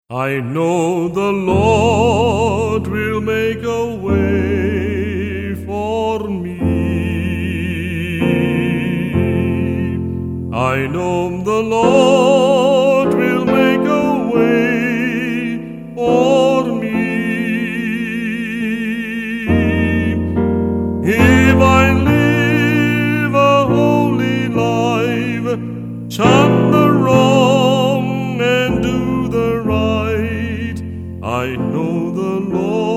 I know the Lord will make a way for me. I know the Lord will make a way for me. If I live a holy life, shun the wrong and do the right, I know the Lord